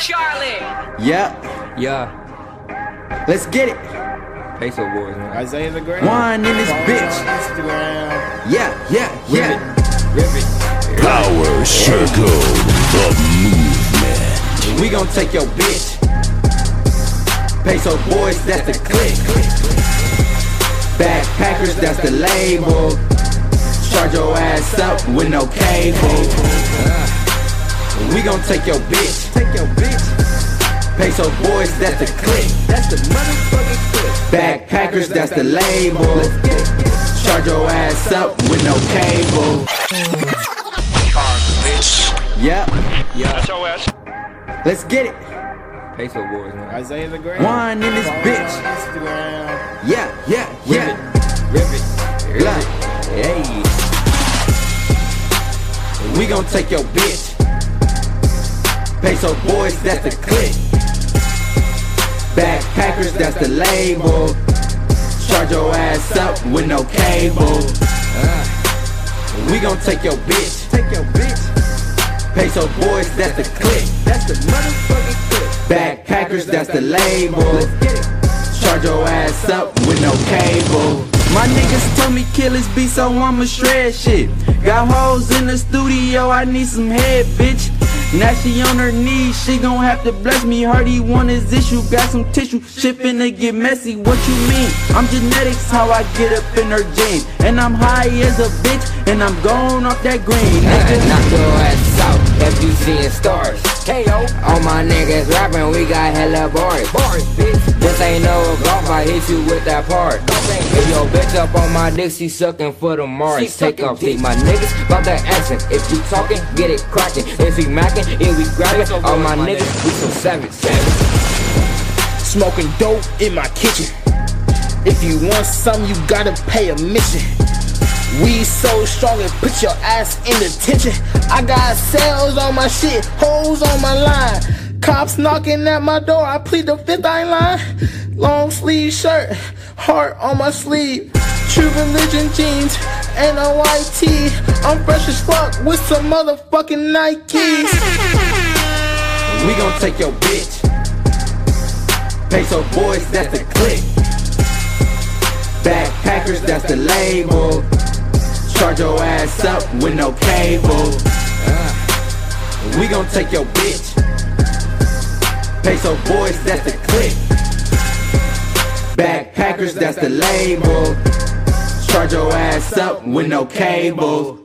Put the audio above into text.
Charlie. Yeah, Yeah, let's get it. Peso Boys, man. Isaiah the Great. One in this Follow bitch. on Instagram. Yeah. Rip it. Power Circle of Movement. We gon' take your bitch. Peso Boys, that's the click. Backpackers, that's the label. Charge your ass up with no cable. We gon' take your bitch. Peso Boys, that's the click. That's the motherfucking click. Backpackers, that's the label. Charge your ass up with no cable. Yeah, SOS. let's get it. Peso Boys, man. Isaiah the Great. One in this Follow bitch. on Instagram. Yeah. Rip it. Look, Hey. we gon' take your bitch. Peso Boys, that's the click. Backpackers, that's the label. Charge your ass up with no cable. We gon' take your bitch. Peso Boys, that's the click. That's the motherfucking click. Backpackers, that's the label. Charge your ass up with no cable. My niggas told me kill this beat, so I'ma shred shit. Got hoes in the studio, I need some head, bitch. Now she on her knees, she gon' have to bless me. Heard he want his issue, got some tissue, shit finna get messy. What you mean? I'm genetics, how I get up in her jeans. And I'm high as a bitch, and I'm going off that green. Nigga, Knock your ass out if you seeing stars. KO. All my niggas rapping, we got hella bars. Bitch. This ain't no golf, I hit you with that part. If your bitch up on my dick, she sucking for the Mars. Take off, see my niggas bout that action. If you talking, get it cracking. If we macking, if we grabbing. All my niggas, we so savage. Smoking dope in my kitchen. If you want some, you gotta pay a mission. We so strong and put your ass in detention. I got sales on my shit, hoes on my line. Cops knocking at my door, I plead the fifth, I ain't lying. Long sleeve shirt, heart on my sleeve. True religion jeans and a white tee. I'm fresh as fuck with some motherfucking Nikes. we gon' take your bitch. Peso Boys, that's the click. Backpackers, that's the label. Charge your ass up with no cable. We gon' take your bitch. Peso Boys, that's the click. Backpackers, that's the label. Charge your ass up with no cable.